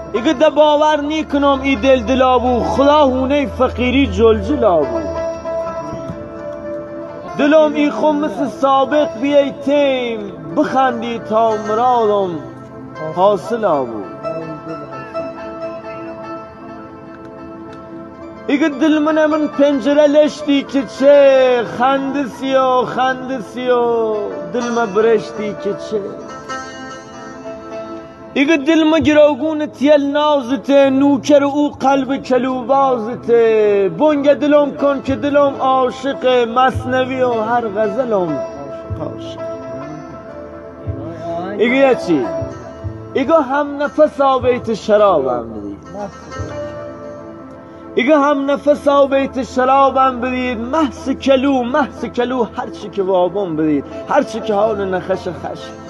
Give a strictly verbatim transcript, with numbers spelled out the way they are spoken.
ایگه ده باور نیکنم ای دل دلابو خدا هونه فقیری جلجلابو دلم ای خم مثل سابق بیای تیم بخندی تا مرادم حاصل آبو ایگه دل منه من پنجره لشتی که چه خندسی و خندسی و دل من برشتی که چه ایگه دل ما گراگون تیل نازته نوکر او قلب کلوبازته بنگ دلم کن که دلم عاشق مثنوی و هر غزلم عاشق ایگه یه چی ایگه هم نفس آبیت شرابم بدید ایگه هم نفس آبیت شرابم بدید محس کلو محس کلو هرچی که وابم بدید هرچی که حال نخش خش